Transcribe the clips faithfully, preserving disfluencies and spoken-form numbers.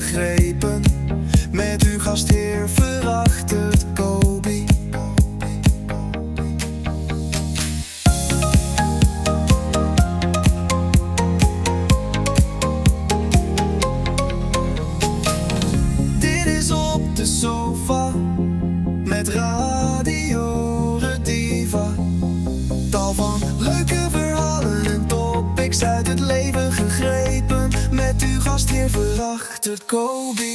begrepen. Met uw gastheer verachterd Kobi. Dit is op de sofa met Radio Rediva. Tal van leuke verhalen en topics uit het leven gegrepen. Met uw gastheer verachterd Kobi.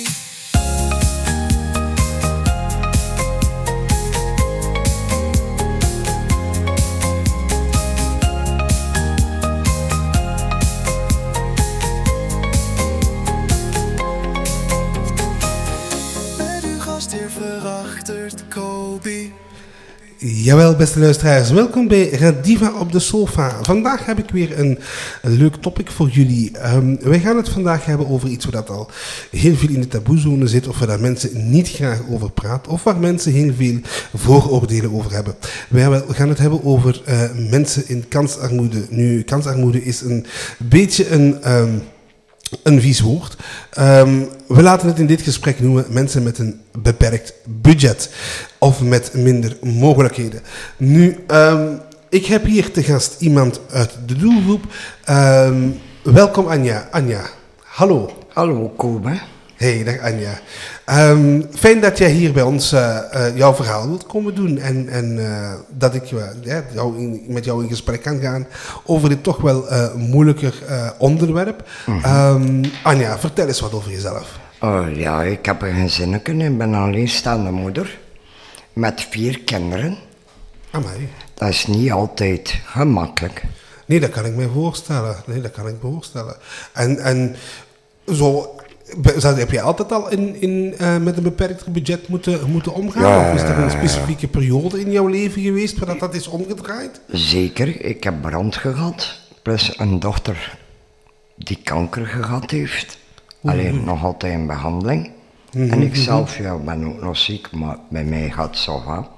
Met uw gastheer verachterd Kobi. Jawel, beste luisteraars, welkom bij Rediva op de sofa. Vandaag heb ik weer een, een leuk topic voor jullie. Um, wij gaan het vandaag hebben over iets waar dat al heel veel in de taboezone zit, of waar daar mensen niet graag over praten, of waar mensen heel veel vooroordelen over hebben. Wij gaan het hebben over uh, mensen in kansarmoede. Nu, kansarmoede is een beetje een... Um, Een vies woord. Um, we laten het in dit gesprek noemen mensen met een beperkt budget. Of met minder mogelijkheden. Nu, um, ik heb hier te gast iemand uit de doelgroep. Um, welkom Anja. Anja, hallo. Hallo, Kobe. Hey, dag Anja. Um, fijn dat jij hier bij ons uh, uh, jouw verhaal wilt komen doen. En, en uh, dat ik uh, ja, jou in, met jou in gesprek kan gaan over dit toch wel uh, moeilijker uh, onderwerp. Mm-hmm. Um, Anja, vertel eens wat over jezelf. Oh ja, ik heb een gezinnetje en ik ben een alleenstaande moeder. Met vier kinderen. Amai. Dat is niet altijd gemakkelijk. Nee, dat kan ik me voorstellen. Nee, dat kan ik me voorstellen. En, en zo... Heb jij altijd al in, in, uh, met een beperkt budget moeten, moeten omgaan? Ja, of is er een specifieke periode in jouw leven geweest waar dat, dat is omgedraaid? Zeker, ik heb brand gehad. Plus een dochter die kanker gehad heeft. Oeh. Alleen nog altijd in behandeling. Mm-hmm, en ik zelf ja, ben ook nog ziek, maar bij mij gaat het zo gaan.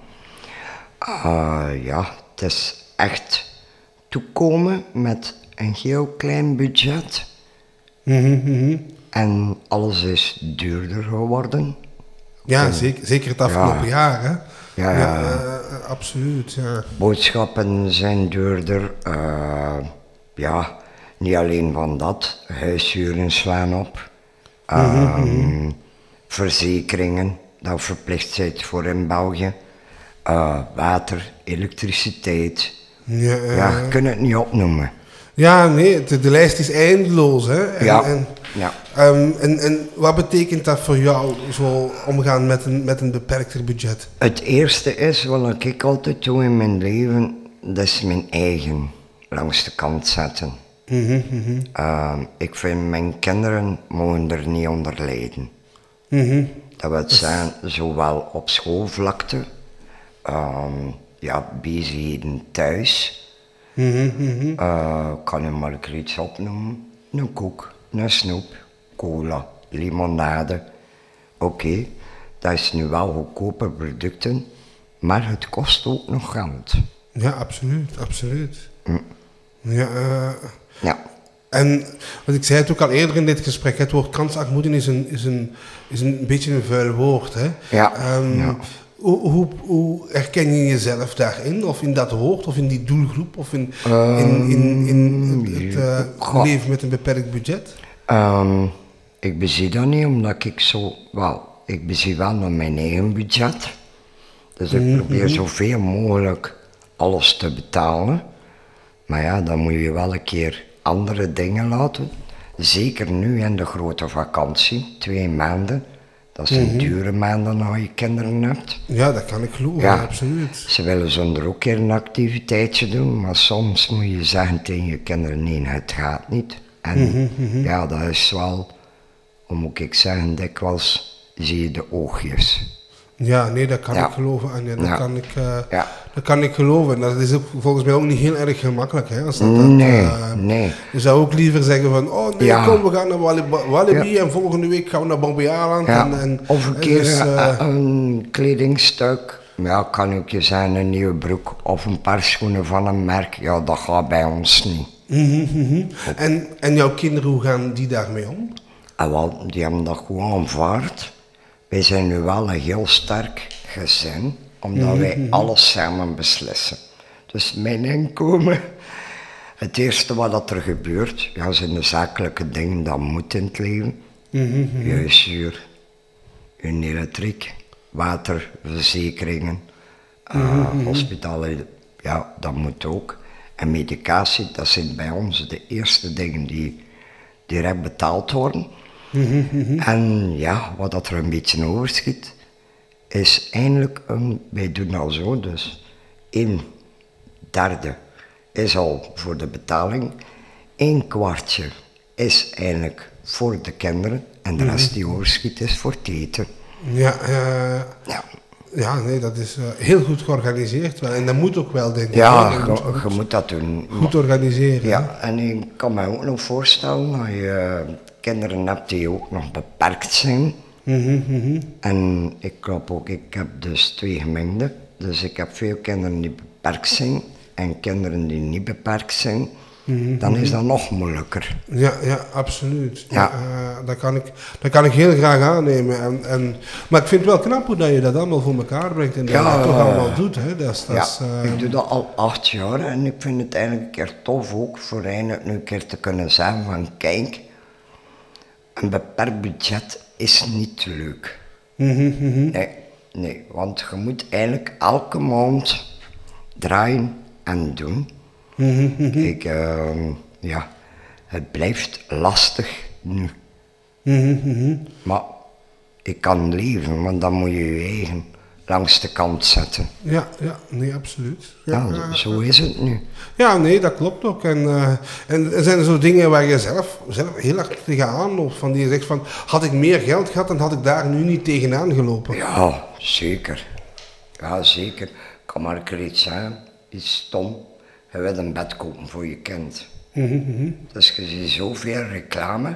Uh, ja, het is echt toekomen met een heel klein budget. Mm-hmm, mm-hmm. En alles is duurder geworden. Ja, en, zeker, zeker het afgelopen ja. jaar, hè? Ja, ja. ja uh, absoluut, ja. Boodschappen zijn duurder. Uh, ja, niet alleen van dat. Huishuren slaan op. Uh, mm-hmm. Verzekeringen, dat verplicht zijn voor in België. Uh, water, elektriciteit. Ja, uh, ja, je kunt het niet opnoemen. Ja, nee, de, de lijst is eindeloos, hè? En, ja. En, ja. Um, en, en wat betekent dat voor jou, zo omgaan met een, met een beperkter budget? Het eerste is, wat ik altijd doe in mijn leven, dat is mijn eigen langs de kant zetten. Mm-hmm, mm-hmm. Uh, ik vind mijn kinderen mogen er niet onder lijden. Mm-hmm. Dat wil zeggen, zowel op schoolvlakte, um, ja, bezigheden thuis. Mm-hmm, mm-hmm. Uh, kan je maar iets opnoemen. Een koek, een snoep, cola, limonade. Oké, okay, dat is nu wel goedkope producten, maar het kost ook nog geld. Ja, absoluut, absoluut. Mm. Ja, uh, ja. En wat ik zei het ook al eerder in dit gesprek, het woord kansarmoede is een, is een, is een beetje een vuil woord. Hè? Ja. Um, ja. Hoe, hoe, hoe herken je jezelf daarin, of in dat woord, of in die doelgroep, of in, um, in, in, in het uh, leven met een beperkt budget? Um, ik bezie dat niet, omdat ik zo, wel, ik bezie wel naar mijn eigen budget. Dus ik mm-hmm. probeer zoveel mogelijk alles te betalen. Maar ja, dan moet je wel een keer andere dingen laten. Zeker nu in de grote vakantie, twee maanden. Dat zijn mm-hmm. dure maanden als je kinderen hebt. Ja, dat kan ik geloven, ja, absoluut. Ze willen zonder ook keer een activiteitje doen, maar soms moet je zeggen tegen je kinderen, nee, het gaat niet. En mm-hmm, mm-hmm. ja, dat is wel, hoe moet ik zeggen, dikwijls zie je de oogjes. Ja, nee, dat kan ja. ik geloven. En ja, dat, ja. kan ik, uh, ja. dat kan ik geloven. En dat is ook, volgens mij ook niet heel erg gemakkelijk. Hè, als dat, nee, dat, uh, nee. Je zou ook liever zeggen van, oh nee, ja. kom, we gaan naar Walibi ja. en volgende week gaan we naar Bobbejaanland. Ja. En, en, of een keer dus, uh, een kledingstuk. Ja, kan ook je zijn, een nieuwe broek of een paar schoenen van een merk. Ja, dat gaat bij ons niet. Mm-hmm, mm-hmm. En, en jouw kinderen, hoe gaan die daarmee om? En wel, die hebben dat gewoon aanvaard. Wij zijn nu wel een heel sterk gezin, omdat mm-hmm. wij alles samen beslissen. Dus mijn inkomen, het eerste wat dat er gebeurt, ja, zijn de zakelijke dingen, dat moet in het leven. Mm-hmm. Huishuur, hun elektriek, water, verzekeringen, mm-hmm. uh, hospitalen, ja, dat moet ook. En medicatie, dat zijn bij ons de eerste dingen die direct betaald worden. Mm-hmm. En ja, wat dat er een beetje overschiet, is eigenlijk, een, wij doen al zo, dus een derde is al voor de betaling, een kwartje is eigenlijk voor de kinderen en de rest die overschiet is voor het eten. Ja, uh, ja. ja, nee, dat is uh, heel goed georganiseerd wel. En dat moet ook wel, denk ik. Ja, je, moet, je moet dat doen. Goed organiseren. Ja, hè? En ik kan me ook nog voorstellen dat je kinderen hebt die ook nog beperkt zijn. Mm-hmm, mm-hmm. En ik klopt ook, ik heb dus twee gemengde. Dus ik heb veel kinderen die beperkt zijn en kinderen die niet beperkt zijn. Mm-hmm. Dan is dat nog moeilijker. Ja, ja, absoluut. Ja. Uh, dat, kan ik, dat kan ik heel graag aannemen. En, en, maar ik vind het wel knap hoe dat je dat allemaal voor elkaar brengt en dat ja, je dat toch allemaal doet. Hè? Dat is, dat ja, is, uh... ik doe dat al acht jaar en ik vind het eigenlijk een keer tof ook voor eindelijk nu een keer te kunnen zeggen van kijk, een beperkt budget is niet leuk. Mm-hmm, mm-hmm. Nee, nee, want je moet eigenlijk elke maand draaien en doen. Mm-hmm, mm-hmm. Kijk, uh, ja, het blijft lastig nu. Mm-hmm, mm-hmm. Maar ik kan leven, want dan moet je je eigen langs de kant zetten. Ja, ja, nee, absoluut. Ja, Ja, ja zo is het nu. Ja, nee, dat klopt ook. En, uh, en zijn er zo dingen waar je zelf, zelf heel hard tegenaan loopt, van die je zegt van, had ik meer geld gehad, dan had ik daar nu niet tegenaan gelopen. Ja, zeker. Ja, zeker. Ik kan maar een keer iets zeggen, iets stom. Je wilt een bed kopen voor je kind. Mm-hmm. Dus je ziet zoveel reclame.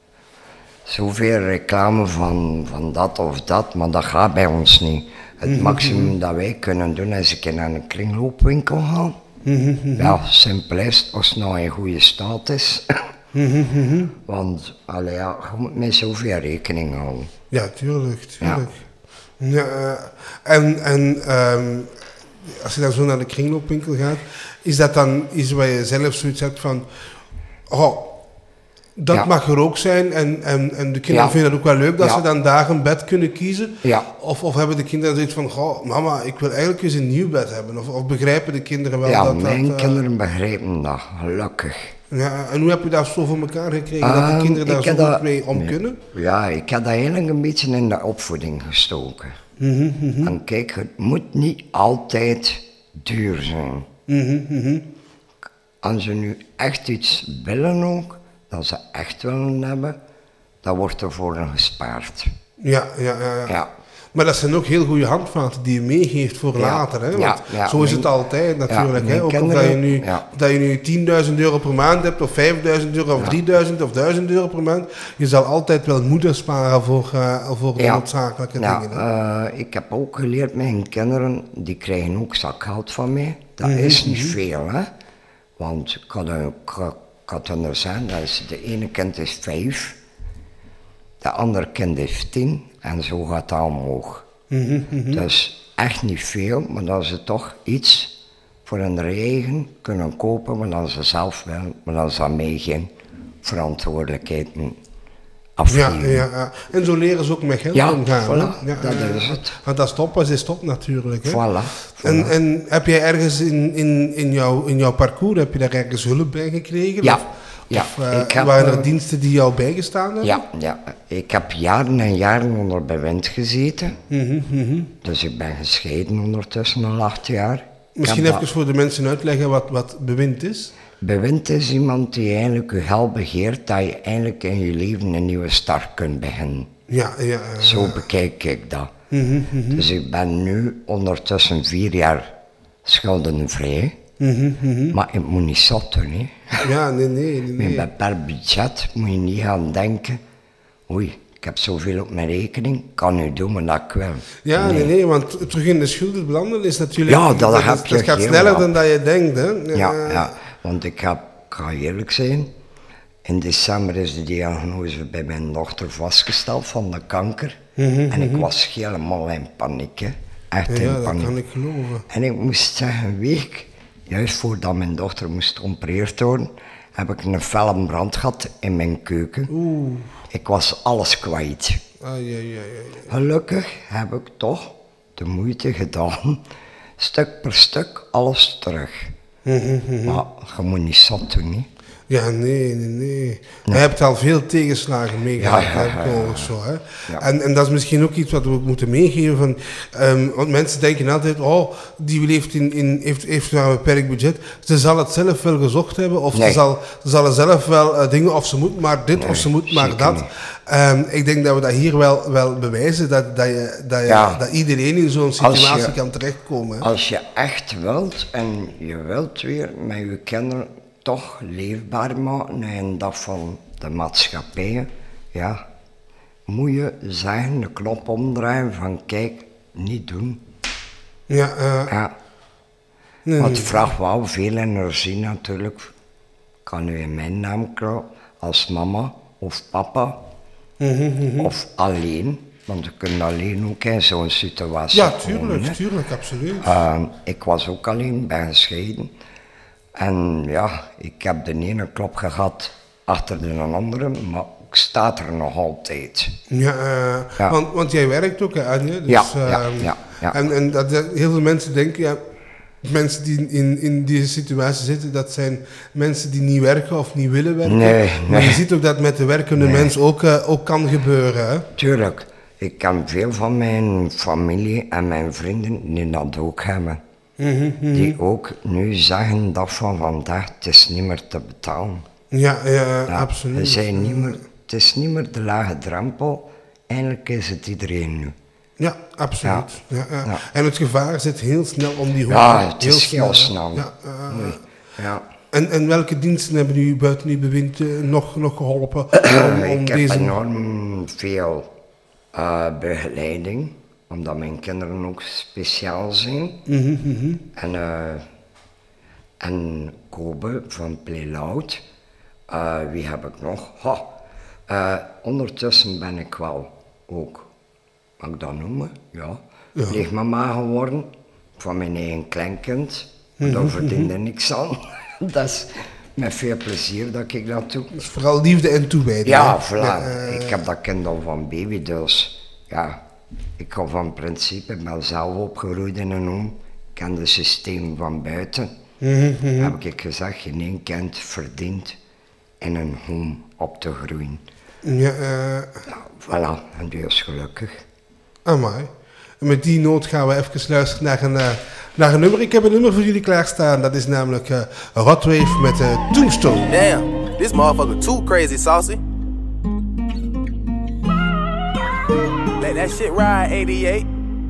Zoveel reclame van, van dat of dat, maar dat gaat bij ons niet. Het mm-hmm. maximum dat wij kunnen doen is een keer naar een kringloopwinkel gaan. Mm-hmm. Ja, simpel is, als het nou in goede staat is. Mm-hmm. Want allee, ja, je moet met zoveel rekening houden. Ja, tuurlijk, tuurlijk. Ja. Ja, en en um, als je dan zo naar de kringloopwinkel gaat, is dat dan iets waar je zelf zoiets hebt van, oh, dat ja. mag er ook zijn en, en, en de kinderen ja. vinden het ook wel leuk dat ja. ze dan daar een bed kunnen kiezen? Ja. Of, of hebben de kinderen zoiets van, goh, mama, ik wil eigenlijk eens een nieuw bed hebben? Of, of begrijpen de kinderen wel ja, dat... Ja, mijn dat, uh, kinderen begrijpen dat, gelukkig. Ja, en hoe heb je dat zo voor elkaar gekregen, uh, dat de kinderen daar zo goed mee om nee. kunnen? Ja, ik heb dat eigenlijk een beetje in de opvoeding gestoken. Mm-hmm, mm-hmm. En kijk, het moet niet altijd duur zijn. Mm-hmm, mm-hmm. Als ze nu echt iets willen ook, dat ze echt willen hebben, dan wordt er voor hen gespaard. Ja, ja, ja, ja. ja. Maar dat zijn ook heel goede handvaten die je meegeeft voor ja, later. Hè? Want ja, ja, zo is mijn, het altijd natuurlijk. Ja, hè? Ook of dat je nu, ja. dat je nu tienduizend euro per maand hebt, of vijfduizend euro, of ja. drieduizend of duizend euro per maand. Je zal altijd wel moeten sparen voor, uh, voor de ja. noodzakelijke ja, dingen. Hè? Uh, ik heb ook geleerd, mijn kinderen, die krijgen ook zakgeld van mij. Dat mm-hmm. is niet veel, hè. Want ik had, een, ik had er zijn, dat is, de ene kind is vijf, de andere kind is tien. En zo gaat dat omhoog. Mm-hmm, mm-hmm. Dat is echt niet veel, maar dat ze toch iets voor hun eigen kunnen kopen, maar dan ze zelf wel, maar dan ze aan mij geen verantwoordelijkheid afgeven. Ja, ja, ja, en zo leren ze ook met geld ja, omgaan. Voilà, ja, dat ja, is het. Want als stop was, is stop natuurlijk. Hè? Voilà, voilà. En, en heb jij ergens in, in, in, jouw, in jouw parcours, heb je daar ergens hulp bij gekregen? Ja. Of? Ja, of uh, ik heb, waren er uh, diensten die jou bijgestaan hebben? Ja, ja, ik heb jaren en jaren onder bewind gezeten. Mm-hmm, mm-hmm. Dus ik ben gescheiden ondertussen al acht jaar. Misschien even dat... voor de mensen uitleggen wat, wat bewind is. Bewind is iemand die eigenlijk je geld begeert, dat je eigenlijk in je leven een nieuwe start kunt beginnen. Ja, ja, ja. Zo bekijk ik dat. Mm-hmm, mm-hmm. Dus ik ben nu ondertussen vier jaar schuldenvrij. Mm-hmm, mm-hmm. Maar ik moet niet zot doen, hè. Ja, nee, nee, nee. Met per budget moet je niet gaan denken, oei, ik heb zoveel op mijn rekening, kan nu doen, maar dat ik wil. Ja, nee, nee, nee, want terug in de schulden belanden is natuurlijk... Ja, dat, dat, heb is, je dat gaat sneller dan dat je denkt, hè. Ja, ja, ja, want ik, heb, ik ga eerlijk zijn, In december is de diagnose bij mijn dochter vastgesteld van de kanker. Mm-hmm, en ik was helemaal in paniek, hè. Echt ja, in paniek. Dat kan ik geloven. En ik moest zeggen, een week, juist voordat mijn dochter moest geopereerd worden, heb ik een felle brand gehad in mijn keuken. Oeh. Ik was alles kwijt. Ah, ja, ja, ja, ja. Gelukkig heb ik toch de moeite gedaan, stuk per stuk alles terug. Mm-hmm, mm-hmm. Maar je moet niet zat doen, hè. Ja, nee, nee, nee. Je hebt al veel tegenslagen meegemaakt, Ja, ja, ja, hè, ja, ja. zo, hè. Ja. En, en dat is misschien ook iets wat we moeten meegeven. Van, um, want mensen denken altijd, oh, die leeft in, in, heeft, heeft maar een beperkt budget. Ze zal het zelf wel gezocht hebben, of Nee. ze, zal, ze zal zelf wel uh, dingen, of ze moet maar dit, Nee, of ze moet maar zeker dat. niet. Um, ik denk dat we dat hier wel, wel bewijzen, dat, dat, je, dat, je, Ja. dat iedereen in zo'n Als situatie je- kan terechtkomen. Hè. Als je echt wilt en je wilt weer met je kinderen toch leefbaar maken en dat van de maatschappij, ja, moet je zeggen, de knop omdraaien van kijk, niet doen. Ja, uh, Ja. nee, Want nee. het vraagt wel veel energie natuurlijk. Ik kan nu in mijn naam krijgen, als mama of papa, Mhm, of alleen. Want je kunt alleen ook in zo'n situatie Ja, komen, tuurlijk, hè. tuurlijk, absoluut. Uh, ik was ook alleen, ben gescheiden. En ja, ik heb de ene klop gehad achter de andere, maar ik sta er nog altijd. Ja, uh, Ja. Want, want jij werkt ook, hè, Anje? Dus, Ja, ja, ehm, ja, ja. En, en dat, dat heel veel mensen denken, ja, mensen die in, in deze situatie zitten, dat zijn mensen die niet werken of niet willen werken. Nee, Maar nee. je ziet ook dat met de werkende Nee. mens ook, uh, ook kan gebeuren. Hè? Tuurlijk, ik ken veel van mijn familie en mijn vrienden die dat ook hebben. Mhm, mhm. Die ook nu zeggen dat van vandaag, het is niet meer te betalen. Ja, ja, Ja, absoluut. we zijn niet meer, het is niet meer de lage drempel, eigenlijk is het iedereen nu. Ja, absoluut. Ja. Ja, Ja. En het gevaar zit heel snel om die hoek. Ja, hè. het is heel hè. snel. Ja, uh, Nee. Ja. en, en welke diensten hebben u buiten uw bewind uh, nog, nog geholpen om, om ik heb deze... enorm veel uh, begeleiding, omdat mijn kinderen ook speciaal zijn. Mhm, mhm. En, uh, en Kobe van Play Loud. Uh, wie heb ik nog? Ha. Uh, ondertussen ben ik wel ook, mag ik dat noemen? Ja. Ja. Pleegmama geworden van mijn eigen kleinkind. Daar verdiende niks aan. Dat is met veel plezier dat ik dat doe. Dus vooral liefde en toewijding. Ja, hè. voilà. Ja, uh, Ik heb dat kind al van baby, dus ja, ik ga van principe, ik ben zelf opgegroeid in een home, ik ken het systeem van buiten. mhm, mhm. Heb ik gezegd, geen één kind verdient in een home op te groeien. Ja, uh, Nou, voilà, en die is gelukkig. amai. En met die noot gaan we even luisteren naar een, uh, naar een nummer. Ik heb een nummer voor jullie klaarstaan. Dat is namelijk uh, Rotwave met uh, Tombstone. Damn, this motherfucker too crazy, saucy. Let that shit ride, eighty-eight.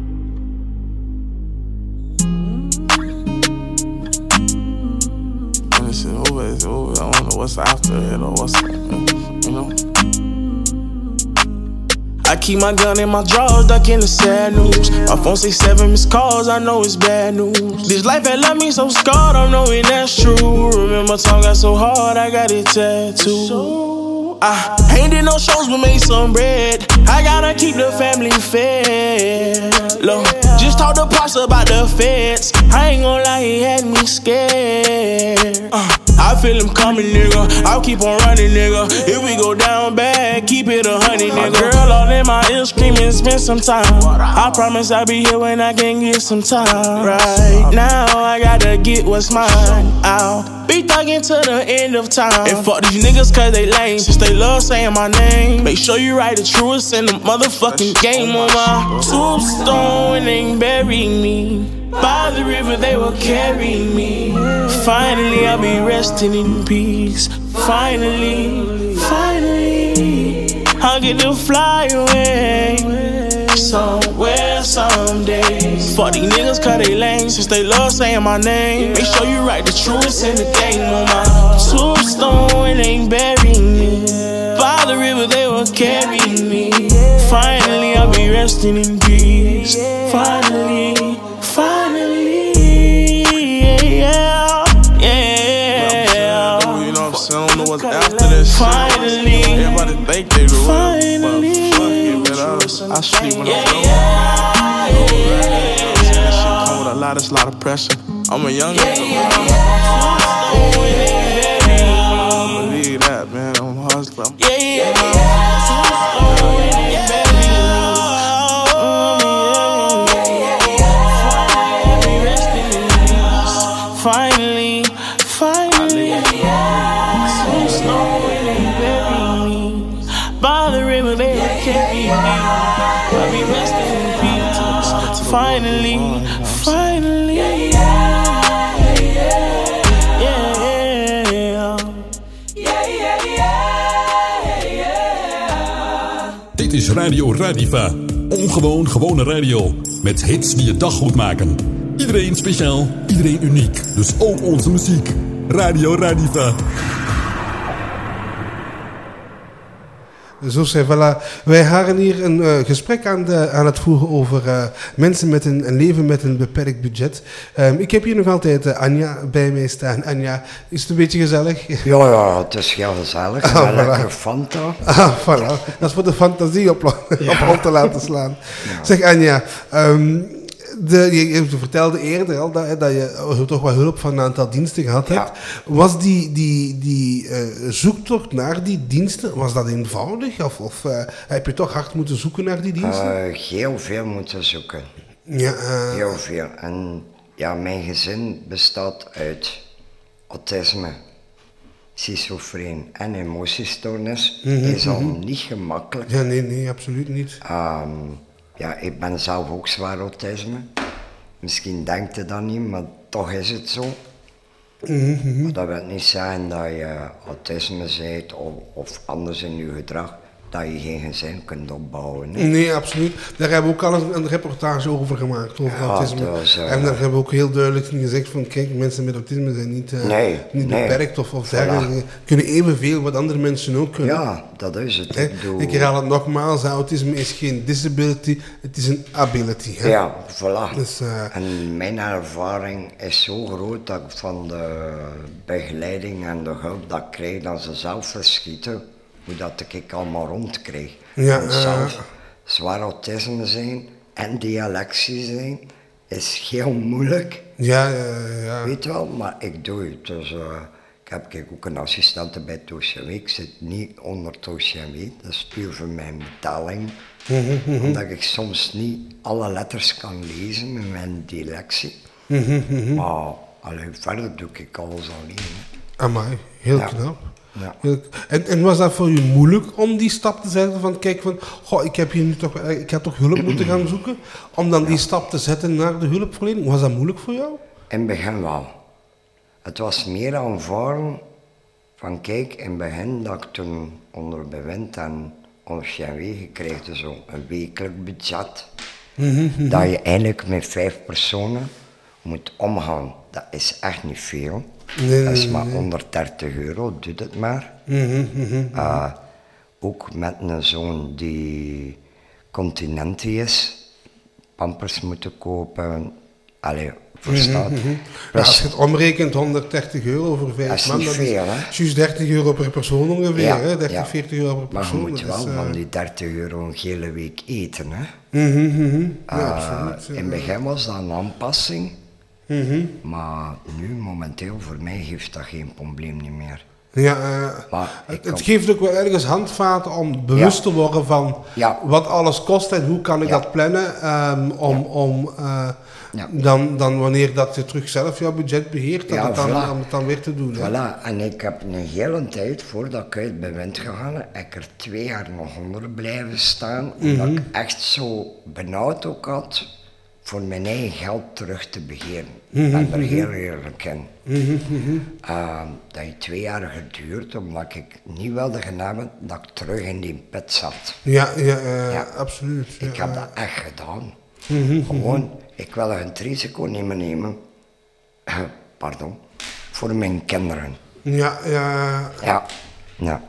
When this shit over, it's over. I don't know what's after it or what's, you know. I keep my gun in my drawers, ducking the sad news. My phone say seven missed calls, I know it's bad news. This life had left me so scarred, I'm knowing that's true. Remember time got so hard, I got it tattooed. I ain't did no shows, but made some bread. I gotta keep the family fed. Look, just talk to Pops about the feds. I ain't gon' lie, he had me scared. Uh, I feel him coming, nigga. I'll keep on running, nigga. If we go down bad, keep it a hundred, nigga. My girl all in my ear screaming, spend some time. I promise I'll be here when I can get some time. Right now, I gotta get what's mine. I'll be thugging to the end of time. And fuck these niggas cause they lame. Since they love saying my name. Make sure you write the truest in the motherfucking game on my tombstone and bury me. By the river they will carry me. Finally I'll be resting in peace. Finally, finally I'll get to fly away somewhere someday. Fuck these niggas cause they lame. Since they love saying my name. Make sure you write the truest in the game on my tombstone and bury me. By the river they will carry me. Finally I'll be resting in peace. Finally, finally, yeah, yeah. You know what I'm saying? I don't know what's after this shit. I sleep when I'm low. Yeah, yeah, yeah. That shit come with a lot, it's a lot of pressure. I'm a young nigga, yeah, yeah, yeah. Believe that, man. I'm hustling. Yeah, yeah, yeah. Finally, finally, so slow when they bury me. By the river they carry me. I be resting in peace. Finally, finally, yeah, yeah, yeah, yeah, yeah. Dit is Radio Radiva. Ongewoon gewone radio. Met hits die je dag goed maken. Iedereen speciaal, iedereen uniek. Dus ook onze muziek. Radio Radiva. Zo zei, voilà. Wij gaan hier een uh, gesprek aan, de, aan het voeren over uh, mensen met een, een leven met een beperkt budget. Um, ik heb hier nog altijd uh, Anja bij mij staan. Anja, is het een beetje gezellig? Ja, ja, het is heel gezellig. Ah, voilà. Lekker Fanta. Ah, voilà. Dat is voor de fantasie op, ja. op, op te laten slaan. Ja. Zeg Anja, um, De, je, je vertelde eerder al dat, dat je toch wat hulp van een aantal diensten gehad hebt. Ja. Was die, die, die uh, zoektocht naar die diensten, was dat eenvoudig? Of, of uh, heb je toch hard moeten zoeken naar die diensten? Uh, heel veel moeten zoeken. Ja, uh, heel veel. En ja, mijn gezin bestaat uit autisme, schizofreen en emotiestoornis. Mm-hmm, is al mm-hmm. niet gemakkelijk. Ja, nee, nee, absoluut niet. Um, Ja, ik ben zelf ook zwaar autisme. Misschien denkt je dat niet, maar toch is het zo. Mm-hmm. Maar dat wil niet zeggen dat je autisme bent of, of anders in je gedrag, dat je geen gezin kunt opbouwen. Nee, nee absoluut. Daar hebben we ook al een, een reportage over gemaakt, over ja, autisme. Was, uh, en daar hebben we ook heel duidelijk gezegd van, kijk, mensen met autisme zijn niet, uh, nee, niet nee. beperkt of, of dergelijke. Kunnen evenveel wat andere mensen ook kunnen. Ja, dat is het. He, ik, doe... ik herhaal het nogmaals, autisme is geen disability, het is een ability. He? Ja, voilà. Dus, uh, en mijn ervaring is zo groot dat ik van de begeleiding en de hulp dat ik krijg, dat ze zelf verschieten. Hoe dat ik allemaal rondkreeg. Ja, uh, zelf zwaar autisme zijn en dyslexie zijn is heel moeilijk. Ja, ja, ja. Weet wel, maar ik doe het. Dus, uh, ik heb kijk, ook een assistente bij T O C W. Ik zit niet onder T O C W. Dat is puur voor mijn betaling. Mm-hmm, mm-hmm. Omdat ik soms niet alle letters kan lezen met mijn dyslexie. Mm-hmm, mm-hmm. Maar allee, verder doe ik alles alleen. Hè. Amai, heel ja. knap. Ja. En, en was dat voor je moeilijk om die stap te zetten van kijk van, goh, ik heb hier nu toch, ik heb toch hulp moeten gaan zoeken, om dan ja. die stap te zetten naar de hulpverlening? Was dat moeilijk voor jou? In het begin wel. Het was meer aanvaarden van kijk, in het begin dat ik toen onder bewind en onder C N W gekregen zo een wekelijk budget, mm-hmm, mm-hmm. dat je eigenlijk met vijf personen moet omgaan. Dat is echt niet veel. Nee, dat is maar nee. honderddertig euro, doe het maar. Mm-hmm, mm-hmm. Uh, ook met een zoon die continentie is, pampers moeten kopen, allee, verstaat. Mm-hmm. Ja, als je het omrekent, honderddertig euro voor vijf man, dat is juist dertig euro per persoon ongeveer, ja, hè? dertig, ja. veertig euro per persoon. Maar je moet wel is, uh... van die dertig euro een hele week eten, hè. Mm-hmm, mm-hmm. Ja, uh, absoluut. In het begin was dat een aanpassing. Mm-hmm. Maar nu, momenteel, voor mij geeft dat geen probleem niet meer. Ja, uh, het, het geeft ook wel ergens handvaten om bewust ja. te worden van ja. wat alles kost en hoe kan ik ja. dat plannen um, om, ja. om uh, ja. dan, dan wanneer dat je terug zelf jouw budget beheert, dat ja, het dan, voilà. om het dan weer te doen. Voilà, en ik heb een hele tijd, voordat ik uit bewind gegaan heb, ik er twee jaar nog onder blijven staan, omdat mm-hmm. ik echt zo benauwd ook had voor mijn eigen geld terug te beheren. Mm-hmm. Ik ben er heel eerlijk in. Mm-hmm. Uh, dat heeft twee jaar geduurd, omdat ik niet wilde gaan hebben dat ik terug in die put zat. Ja, ja, uh, ja. absoluut. Ik ja, heb dat echt gedaan. Mm-hmm. Gewoon, ik wil het risico niet meer nemen, uh, pardon, voor mijn kinderen. Ja, ja. Ja, ja.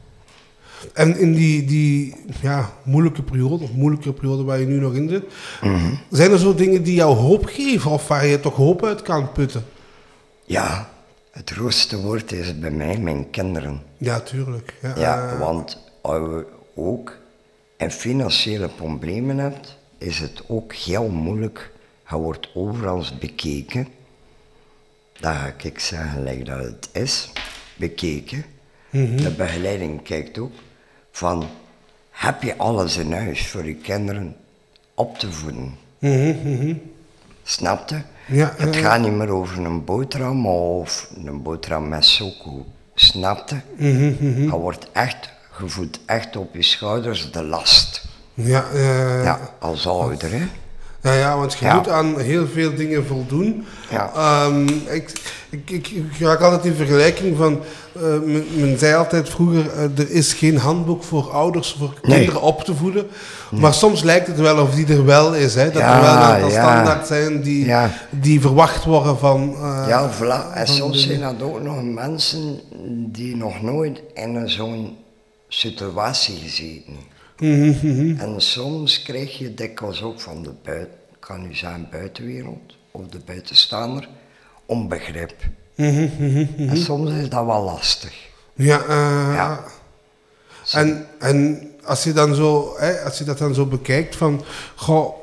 En in die, die ja, moeilijke periode, of moeilijke periode waar je nu nog in zit, mm-hmm. zijn er zo dingen die jou hoop geven of waar je toch hoop uit kan putten? Ja, het grootste woord is bij mij mijn kinderen. Ja, tuurlijk. Ja, ja want uh, ook en financiële problemen hebt, is het ook heel moeilijk. Je wordt overal bekeken. Dat ga ik zeggen gelijk dat het is. Bekeken. Mm-hmm. De begeleiding kijkt ook van, heb je alles in huis voor je kinderen op te voeden? Mm-hmm, mm-hmm. Snap je? Ja, het uh, gaat niet meer over een boterham of een boterham met soko. Snap je? Mm-hmm, mm-hmm. Je wordt echt, je voelt echt op je schouders de last. Ja, uh, ja als ouder, hè? Ja, ja, want je ja. moet aan heel veel dingen voldoen. Ja. Um, ik, ik, ik, ik raak altijd in vergelijking van, uh, men, men zei altijd vroeger, uh, er is geen handboek voor ouders, voor nee. kinderen op te voeden. Nee. Maar soms lijkt het wel of die er wel is, hè, dat ja, er wel een aantal ja. standaard zijn die, ja. die verwacht worden van... Uh, ja, voilà. En van soms de... zijn dat ook nog mensen die nog nooit in zo'n situatie gezeten. Mm-hmm, mm-hmm. En soms krijg je dikwijls ook van de buiten, kan u zeggen buitenwereld of de buitenstaander, onbegrip. Mm-hmm, mm-hmm. En soms is dat wel lastig. Ja, uh, ja. En, en als je dan zo, hè, als je dat dan zo bekijkt van, goh,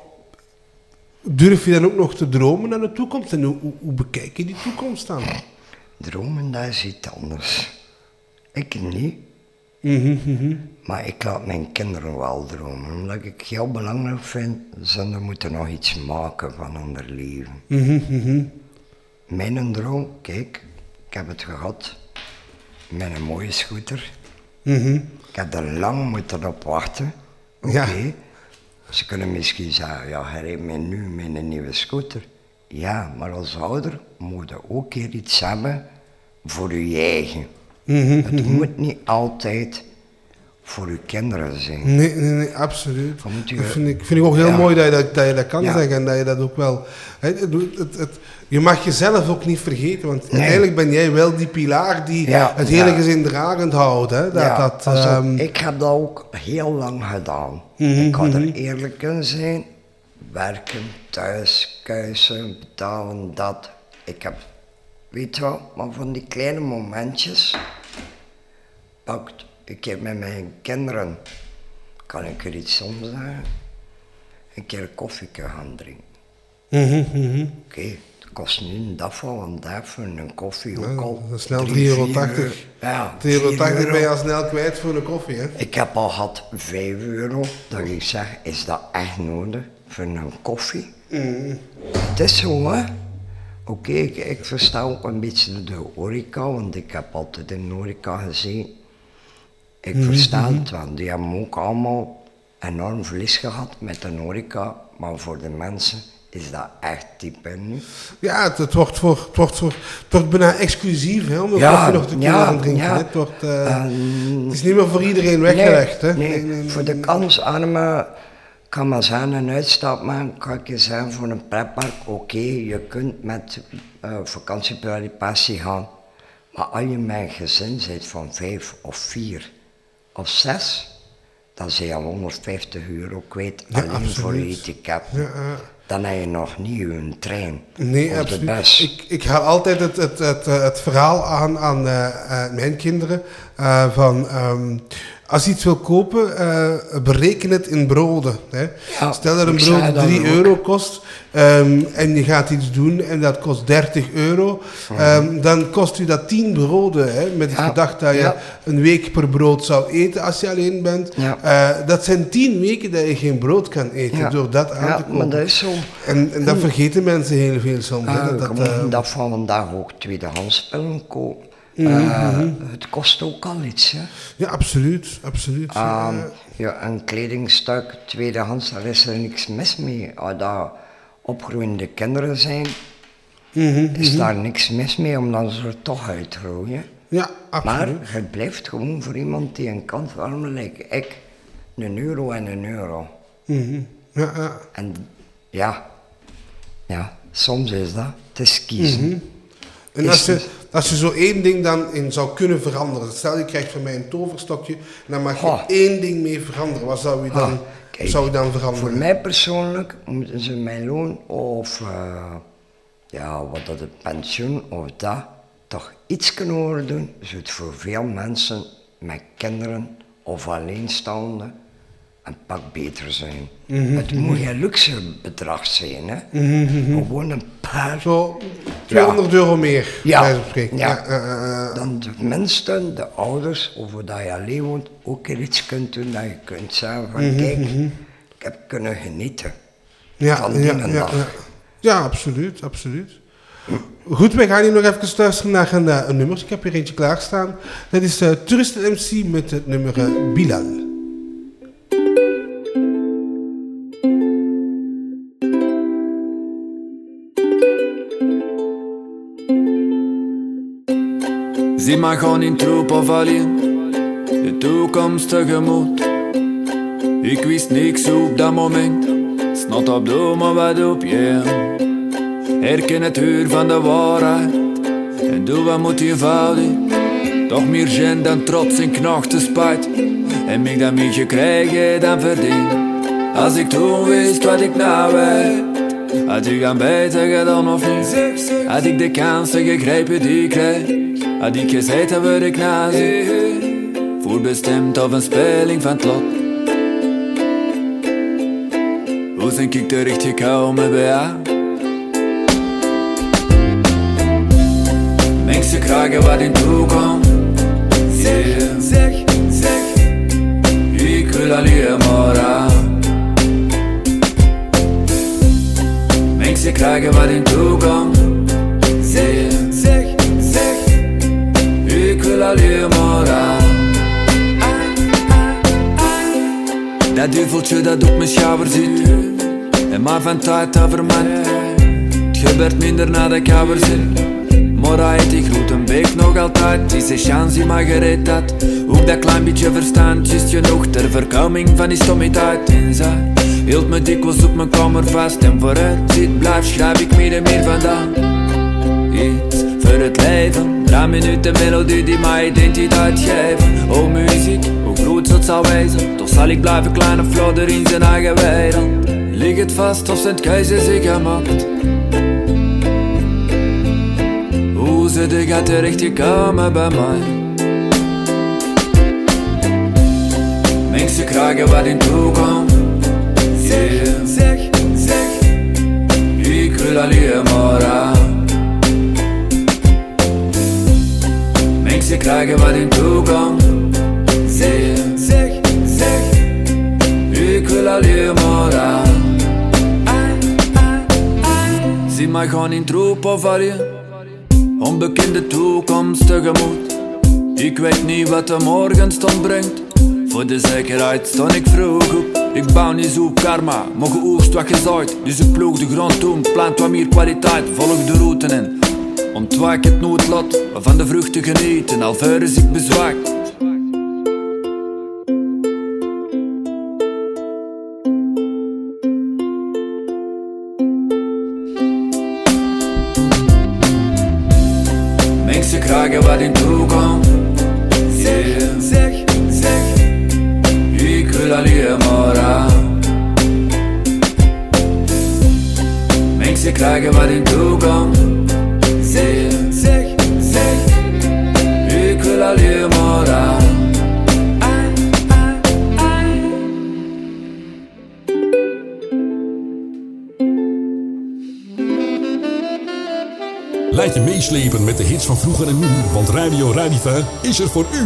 durf je dan ook nog te dromen naar de toekomst? En hoe, hoe, hoe bekijk je die toekomst dan? Dromen, dat is iets anders. Ik niet. Mm-hmm, mm-hmm. Maar ik laat mijn kinderen wel dromen. Omdat ik heel belangrijk vind, ze moeten nog iets maken van hun leven. Mm-hmm, mm-hmm. Mijn droom, kijk, ik heb het gehad met een mooie scooter. Mm-hmm. Ik heb er lang moeten op wachten. Oké. Okay. Ja. Ze kunnen misschien zeggen, ja, hij rijdt mij nu met een nieuwe scooter. Ja, maar als ouder moet je ook keer iets hebben voor je eigen. Mm-hmm, het mm-hmm. moet niet altijd voor je kinderen zijn. Nee, nee, nee, absoluut. Je, dat vind ik, vind ik ook heel ja. mooi dat je dat, dat je dat kan ja. zeggen en dat je dat ook wel... Het, het, het, het, je mag jezelf ook niet vergeten, want nee. uiteindelijk ben jij wel die pilaar die ja, het hele ja. gezin dragend houdt. Hè? Dat, ja, dat, also, um... ik heb dat ook heel lang gedaan. Mm-hmm, ik kan er mm-hmm. eerlijk in zijn. Werken, thuis, kuisen, betalen, dat. Ik heb, weet je wel, maar van die kleine momentjes pakt. Ik heb met mijn kinderen, kan ik er iets om zeggen, een keer koffie gaan drinken. Mm-hmm, mm-hmm. Oké, okay, het kost nu een dafel en daarvoor een koffie ja, ook al. Dat is snel drie euro tachtig. Ja, drie euro tachtig ben je al snel kwijt voor een koffie, hè? Ik heb al gehad vijf euro, dat ik zeg, is dat echt nodig voor een koffie? Mm. Het is zo, hè. Oké, okay, ik, ik versta ook een beetje de horeca, want ik heb altijd in de horeca gezeten. Ik mm-hmm. versta het, want die hebben ook allemaal enorm verlies gehad met de horeca, maar voor de mensen is dat echt type nu. Ja, het, het, wordt voor, het, wordt voor, het wordt bijna exclusief, hè, om een ja, koffie nog te kunnen ja, gaan drinken. Ja. Het, wordt, uh, um, het is niet meer voor iedereen weggelegd. Nee, hè? nee, nee, nee, nee voor de kansarmen kan maar zijn een uitstap maken, kan ik je zeggen voor een pretpark, oké, okay, je kunt met uh, vakantieparticipatie gaan, maar als je met een gezin bent van vijf of vier of zes, dan zijn je al honderdvijftig euro kwijt ja, alleen absoluut. Voor je ticket. Ja, uh, dan heb je nog niet je trein. Nee, of absoluut. De bus. Ik, ik haal altijd het, het, het, het verhaal aan aan uh, uh, mijn kinderen uh, van... Um, als je iets wil kopen, uh, bereken het in broden. Hè. Ja, stel dat een brood drie euro kost um, en je gaat iets doen en dat kost dertig euro, um, dan kost u dat tien broden. Hè, met het ja, gedachte dat je ja. een week per brood zou eten als je alleen bent. Ja. Uh, dat zijn tien weken dat je geen brood kan eten ja. door dat aan ja, te kopen. Maar dat is zo. En, en dat hm. vergeten mensen heel veel soms. Uh, dat, dat, uh, dat van vandaag ook tweedehands spullen kopen. Uh, mm-hmm. Het kost ook al iets, hè? Ja, absoluut, absoluut. Um, ja, een kledingstuk, tweedehands, daar is er niks mis mee. Als dat opgroeiende kinderen zijn, mm-hmm, is daar mm-hmm. niks mis mee, omdat ze er toch uitgroeien. Ja, absoluut. Maar het blijft gewoon voor iemand die een kansarme lijkt. Ik, een euro en een euro. Mm-hmm. Ja, ja. En ja, ja, soms is dat, het is kiezen. Mm-hmm. En als je, als je zo één ding dan in zou kunnen veranderen, stel je krijgt van mij een toverstokje, dan mag je oh. één ding mee veranderen, wat zou je dan, oh. Kijk, zou je dan veranderen? Voor mij persoonlijk moeten ze mijn loon of uh, ja, wat dat het pensioen of dat, toch iets kunnen horen doen, zodat voor veel mensen met kinderen of alleenstaanden een pak beter zijn. Mm-hmm. Het moet geen luxe bedrag zijn, hè. Mm-hmm. Gewoon een paar... Zo tweehonderd euro meer, ja. bij wijze van spreken. Ja. Ja, uh, uh, Dan de mensen, de ouders, over dat je alleen woont, ook iets kunt doen, dat je kunt zeggen van, mm-hmm. kijk, ik heb kunnen genieten ja, van die ja, dag. ja, ja. ja, absoluut, absoluut. Goed, wij gaan hier nog even luisteren naar een, uh, een nummer. Ik heb hier eentje klaarstaan. Dat is uh, Touristen M C met het nummer uh, Bilal. Zie maar gewoon in troep of alleen, de toekomst tegemoet. Ik wist niks op dat moment, snot op doe maar wat op je. Herken het uur van de waarheid, en doe wat moet je fouten. Toch meer gen dan trots en knochten spijt, en ik dat meer krijgen dan verdien. Als ik toen wist wat ik nou weet, had ik aan beter gedaan of niet? Had ik de kansen gegrepen die ik kreeg, had ik gezegd dat word ik nazi, voorbestemd of een speling van het lot. Hoe zijn ik terechtgekomen bij jou? Mensen krijgen wat in toekomst. Zeg, zeg, zeg, ik wil alleen maar aan. Mensen krijgen wat in toekomst. Zeg, zeg, zeg, ik wil alleen maar aan. Dat duveltje dat op mijn schouder zit, en maar van tijd overmand. Het gebeurt minder nadat ik ouder zit. Morheid, ik groet een beek nog altijd. Het is een chance die maar gereed had. Ook dat klein beetje verstand, just genoeg ter voorkoming van die stommiteit. En zij hield me dikwijls op mijn kamer vast. En vooruit zit blijf, schrijf ik meer en meer vandaan. Iets voor het leven, drie minuten melodie die mijn identiteit geven. Oh muziek, hoe groot het zal wezen, toch zal ik blijven kleine flodder in zijn eigen wereld. Ligt het vast of zijn het keuzes ik gemaakt? Hoe zit ik uit terechtgekomen bij mij? Mensen krijgen wat in toekomst. Zeg, zeg, zeg, ik wil alleen maar aan. Mensen krijgen wat in toekomst. Zeg, zeg, zeg, ik wil alleen maar aan. Zie mij gewoon in troep of alleen, onbekende toekomst tegemoet. Ik weet niet wat de morgenstond brengt. Voor de zekerheid stond ik vroeg op. Ik bouw niet zo op karma, maar geoogst wat gezaaid. Dus ik ploeg de grond toe, plant wat meer kwaliteit. Volg de route en ontwijk het noodlot, van de vruchten genieten, alvorens ik bezwaak. Mensen krijgen wat in toekomst. Zeg, zeg, zeg, ik wil alleen maar aan. Mensen krijgen wat in toekomst. Zeg, zeg, zeg, ik wil alleen maar aan. Laat je meeslepen met de hits van vroeger en nu, want Radio Radifa is er voor u.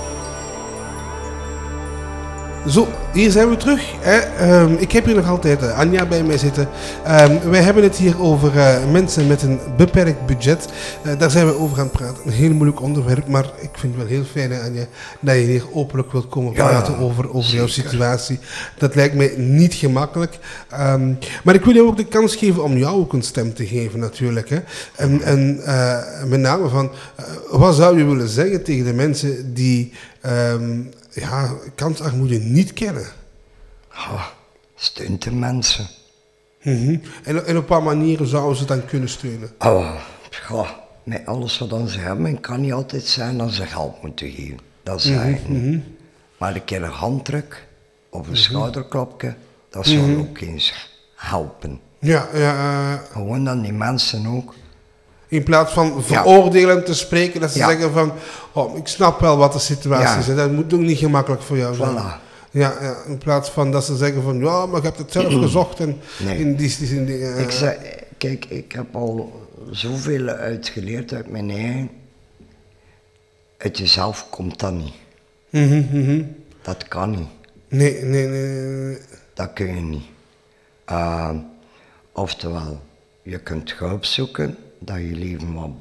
Zo, hier zijn we terug. Hè. Um, ik heb hier nog altijd uh, Anja bij mij zitten. Um, wij hebben het hier over uh, mensen met een beperkt budget. Uh, daar zijn we over aan het praten. Een heel moeilijk onderwerp, maar ik vind het wel heel fijn, hè, Anja, dat je hier openlijk wilt komen praten ja, over, over jouw situatie. Dat lijkt mij niet gemakkelijk. Um, maar ik wil jou ook de kans geven om jou ook een stem te geven, natuurlijk. Hè. En, en uh, met name van, uh, wat zou je willen zeggen tegen de mensen die Um, ja, kansarmoede niet kennen? Oh, steun de mensen. Mm-hmm. en, en op wat manieren zouden ze dan kunnen steunen? Oh, goh, met alles wat dan ze hebben, kan niet altijd zijn dat ze geld moeten geven. Dat is mm-hmm. mm-hmm. Maar een keer een handdruk of een mm-hmm. schouderklopje, dat zou mm-hmm. ook eens helpen. Ja, ja. Uh, Gewoon dan die mensen ook. In plaats van veroordelen ja. te spreken, dat ze ja. zeggen van, oh, ik snap wel wat de situatie ja. is. Dat moet ook niet gemakkelijk voor jou zijn. Voilà. Ja, ja, in plaats van dat ze zeggen van, ja, maar je hebt het zelf gezocht. En Nee. in die, in die, uh, Ik zeg, kijk, ik heb al zoveel uitgeleerd uit mijn eigen. Uit jezelf komt dat niet. mm-hmm, mm-hmm. Dat kan niet. Nee, nee, nee, nee. Dat kun je niet. Uh, oftewel, je kunt hulp zoeken, dat je leven wat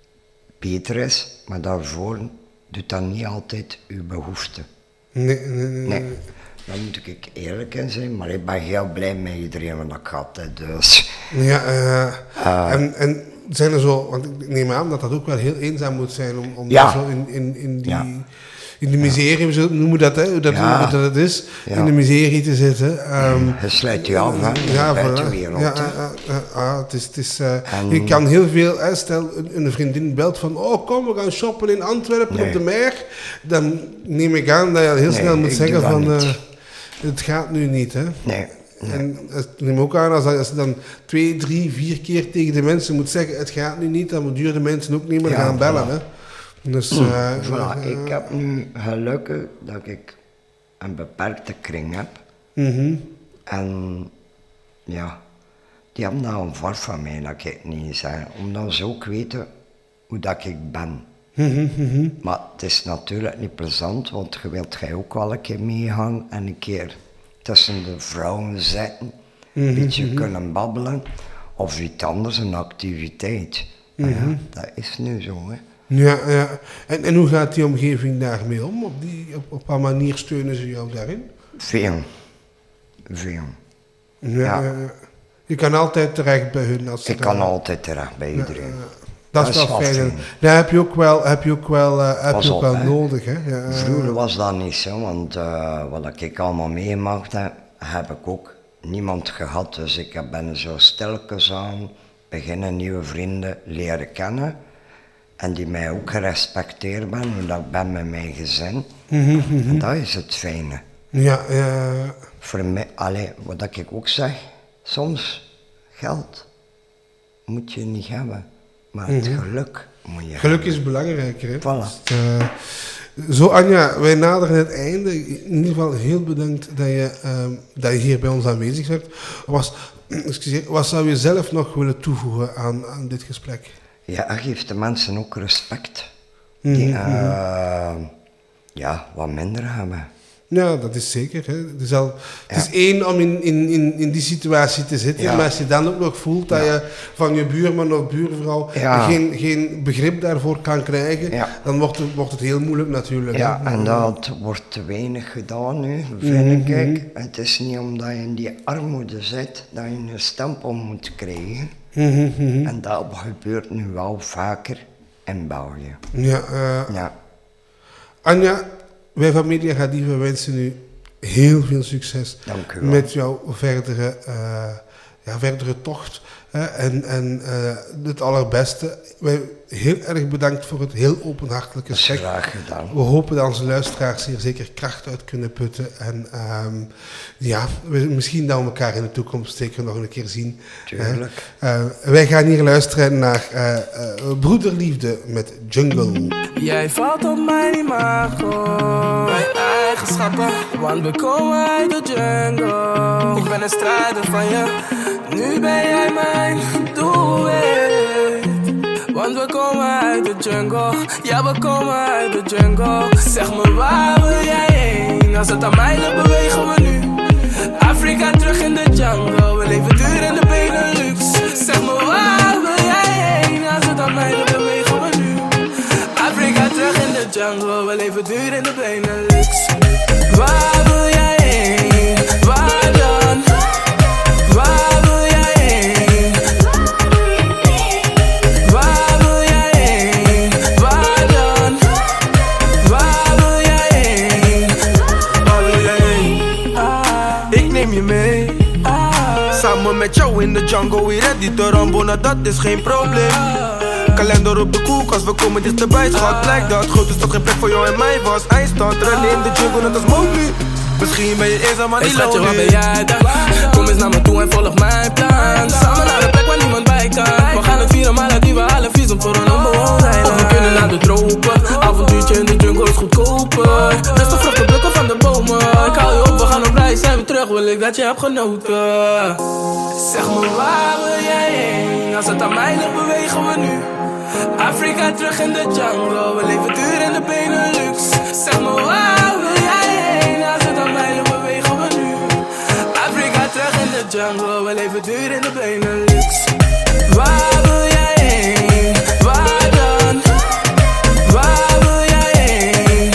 beter is, maar daarvoor doet dat niet altijd je behoefte. Nee, nee, nee. Nee, daar moet ik eerlijk in zijn, maar ik ben heel blij met iedereen wat ik had, hè, dus... Ja, uh, Uh, en, en zijn er zo, want ik neem aan dat dat ook wel heel eenzaam moet zijn om, om Ja. zo in, in, in die... Ja. In de miserie, we noemen dat, hè, hoe dat, Ja. hoe dat het is, Ja. in de miserie te zitten. Um, Je sluit je af, hè, ja, de voilà. buitenwereld. Ja, hè. uh, uh, uh, uh, het is, het is, uh, En- je kan heel veel, hè, stel een, een vriendin belt van, oh kom, we gaan shoppen in Antwerpen Nee. op de Meer. Dan neem ik aan dat je heel Nee, snel moet ik zeggen doe dat van, niet. uh, het gaat nu niet. Hè. Nee, nee. En ik neem ook aan, als, dat- als je dan twee, drie, vier keer tegen de mensen moet zeggen, het gaat nu niet, dan moet duur de mensen ook niet meer Ja, gaan bellen. voilà. Hè. Dus, uh, Voilà, uh, ik heb nu gelukkig dat ik een beperkte kring heb. mhm. En ja, die hebben nou een var van mij, dat ik niet zeg. Omdat ze ook weten hoe dat ik ben. Mhm, mhm. Maar het is natuurlijk niet plezant, want je wilt jij ook wel een keer meegaan en een keer tussen de vrouwen zitten, een beetje kunnen babbelen, of iets anders, een activiteit. Maar ja, dat is nu zo, hè. Ja, ja. En, en hoe gaat die omgeving daarmee om? Op, die, op, op wat manier steunen ze jou daarin? Veel. Veel. Ja, Ja. ja, ja. Je kan altijd terecht bij hun. Als Ik het, kan uh, altijd terecht bij iedereen. Dat is wel fijn. En dat heb je ook wel, heb je ook wel, uh, heb Pas je ook op, wel hè. nodig. Hè? Ja, uh, Vroeger was dat niet zo, want uh, wat ik allemaal meegemaakt heb, heb ik ook niemand gehad. Dus ik ben zo stilletjes aan beginnen nieuwe vrienden leren kennen. En die mij ook gerespecteerd ben, hoe dat ik ben met mijn gezin. En dat is het fijne. ja, ja. Voor mij, allee, wat ik ook zeg, soms geld moet je niet hebben, maar het geluk moet je Geluk hebben. is belangrijker. Hè? Voilà. Dus, uh, zo Anja, wij naderen het einde. In ieder geval heel bedankt dat je, um, dat je hier bij ons aanwezig bent. Was, excuseer, wat zou je zelf nog willen toevoegen aan, aan dit gesprek? Ja, dat geeft de mensen ook respect. Die uh, ja, wat minder hebben. Ja, dat is zeker. Hè. Het is, al, het is één om in, in, in, in die situatie te zitten, Ja. maar als je dan ook nog voelt dat Ja. je van je buurman of buurvrouw Ja. geen, geen begrip daarvoor kan krijgen, Ja. dan wordt het, wordt het heel moeilijk natuurlijk. Ja, hè. en dat wordt te weinig gedaan nu, vind ik. Het is niet omdat je in die armoede zit, dat je een stempel moet krijgen. En dat gebeurt nu wel vaker in België. Ja, uh, Ja, Anja, wij van Media Gadiva wensen u heel veel succes Dank u wel. met jouw verdere, uh, ja, verdere tocht. Hè, en en uh, het allerbeste. Wij heel erg bedankt voor het heel openhartelijke dat is gesprek. graag gedaan. We hopen dat onze luisteraars hier zeker kracht uit kunnen putten. En um, ja, we, misschien dat we elkaar in de toekomst zeker nog een keer zien. Tuurlijk. Uh, uh, wij gaan hier luisteren naar uh, uh, Broederliefde met Jungle. Jij valt op mijn imago, mijn eigenschappen, want we komen uit de jungle. Ik ben een strijder van je, nu ben jij mijn doelwit. Want we komen uit de jungle, ja we komen uit de jungle. Zeg me waar wil jij heen, als het aan mij ligt bewegen we nu. Afrika terug in de jungle, we leven duur in de Benelux. Zeg me waar wil jij heen, als het aan mij ligt bewegen we nu. Afrika terug in de jungle, we leven duur in de Benelux. Waar wil jij heen, waar dan? Waar wil jij heen? Waar wil jij heen, waar dan? Waar wil jij heen? Waar wil jij heen? Ah, ik neem je mee. Ah, samen met jou in de jungle, we ready to rumble, nou dat is geen probleem. Kalender op de koelkast, we komen dichterbij, schat. Blijkt dat groot is toch geen plek voor jou en mij was. Eindstand, rennen in de jungle, net als Mowgli. Misschien ben je eenzaam, maar niet lonely. Hey schatje, waar ben jij dan? Kom eens naar me toe en volg mijn plan. Samen naar een plek waar niemand bij kan. We gaan het vieren, maar die we halen visum voor een onbewoond eiland. We kunnen naar de tropen, avontuurtje in de jungle is goedkoper. Beste vruchten plukken van de bomen. Ik hou je op wil ik dat je hebt genoten. Zeg me waar wil jij heen? Als het aan mij ligt bewegen we nu. Afrika terug in de jungle, we leven duur in de Benelux. Zeg me waar wil jij heen? Als het aan mij ligt bewegen we nu. Afrika terug in de jungle, we leven duur in de Benelux. Waar wil jij heen? Waar dan? Waar wil jij heen?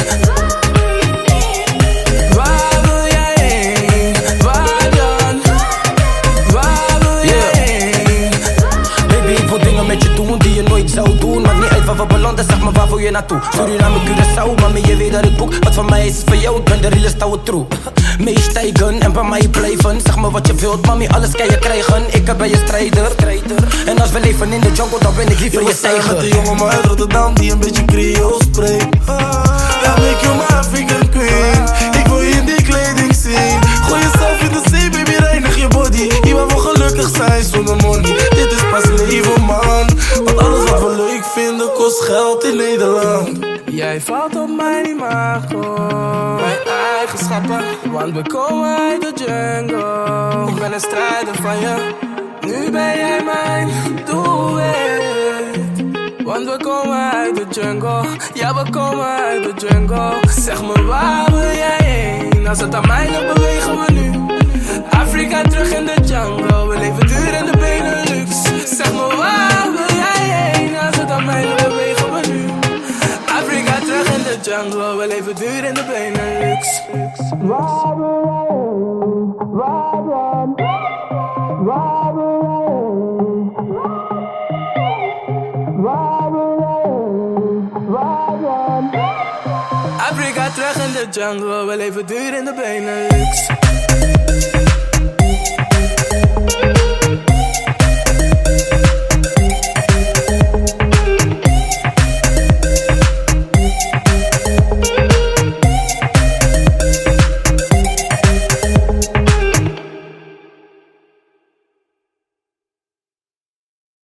Waar wil jij heen? Waar dan? Waar wil jij heen? Baby, ik wil dingen met je doen die je nooit zou doen. Maakt niet uit waar we belanden, zeg maar waar wil je naartoe? Suriname, Curaçao, mami je weet dat ik boek. Wat van mij is voor jou, ik ben de realest ouwe true. Meestijgen en bij mij blijven. Zeg me wat je wilt, mami, alles kan je krijgen. Ik ben je strijder. En als we leven in de jungle, dan ben ik liever je tijger. Met de jongen maar uit Rotterdam die een beetje Creool spreekt. Ja, make you my African queen. Ik wil je in die kleding zien. Gooi jezelf in de zee, baby, reinig je body. Hier waar we gelukkig zijn zonder money. Dit is pas leven, man. Want alles wat we leuk vinden kost geld in Nederland. Jij valt op mijn imago, mijn eigenschappen, want we komen uit de jungle. Ik ben een strijder van je, nu ben jij mijn doelwit. Want we komen uit de jungle, ja we komen uit de jungle. Zeg me waar wil jij heen, als het aan mij ligt bewegen we nu. Afrika terug in de jungle, we leven duur in de Benelux. Zeg me waar wil jij heen, als het aan mij ligt bewegen we nu. Afrika terug in de jungle, we leven duur in de Benelux. Waar wil jij heen? Waar dan? Waar wil jij heen? Waar wil jij heen? Waar dan? Afrika terug in de jungle, we leven duur in de Benelux.